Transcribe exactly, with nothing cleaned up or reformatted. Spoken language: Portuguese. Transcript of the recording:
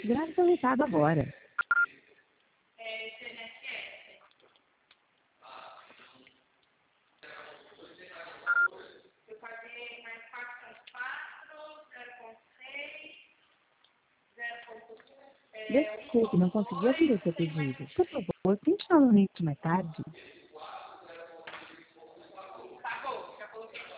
Grave seu recado agora. Desculpe, não consegui atender seu pedido. Por favor, tente novamente mais tarde.